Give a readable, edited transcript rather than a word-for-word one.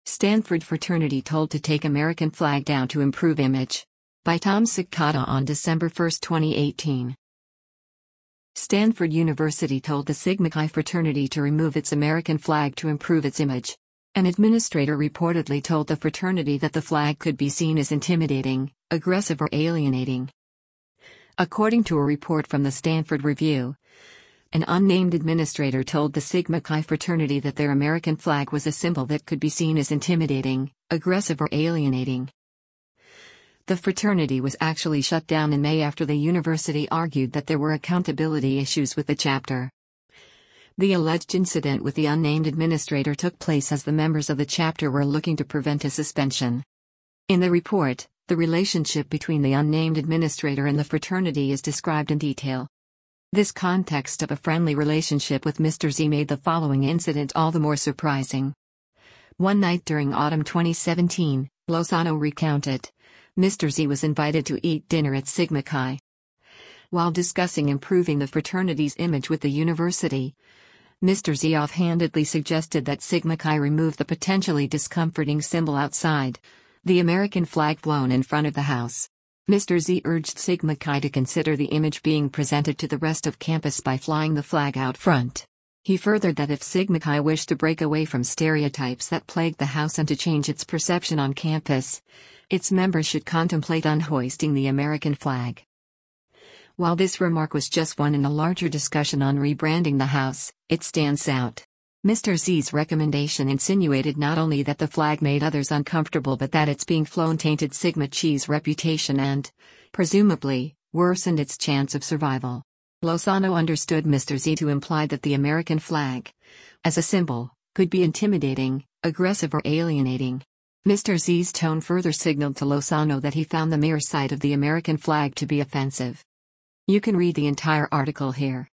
Stanford fraternity told to take American flag down to improve image. By Tom Cicada on December 1, 2018. Stanford University told the Sigma Chi fraternity to remove its American flag to improve its image. An administrator reportedly told the fraternity that the flag could be seen as intimidating, aggressive, or alienating. According to a report from the Stanford Review, an unnamed administrator told the Sigma Chi fraternity that their American flag was a symbol that could be seen as intimidating, aggressive, or alienating. The fraternity was actually shut down in May after the university argued that there were accountability issues with the chapter. The alleged incident with the unnamed administrator took place as the members of the chapter were looking to prevent a suspension. In the report, the relationship between the unnamed administrator and the fraternity is described in detail. This context of a friendly relationship with Mr. Z made the following incident all the more surprising. One night during autumn 2017, Lozano recounted, Mr. Z was invited to eat dinner at Sigma Chi. While discussing improving the fraternity's image with the university, Mr. Z offhandedly suggested that Sigma Chi remove the potentially discomforting symbol outside, the American flag flown in front of the house. Mr. Z urged Sigma Chi to consider the image being presented to the rest of campus by flying the flag out front. He furthered that if Sigma Chi wished to break away from stereotypes that plagued the house and to change its perception on campus, its members should contemplate unhoisting the American flag. While this remark was just one in a larger discussion on rebranding the house, it stands out. Mr. Z's recommendation insinuated not only that the flag made others uncomfortable but that its being flown tainted Sigma Chi's reputation and, presumably, worsened its chance of survival. Lozano understood Mr. Z to imply that the American flag, as a symbol, could be intimidating, aggressive, or alienating. Mr. Z's tone further signaled to Lozano that he found the mere sight of the American flag to be offensive. You can read the entire article here.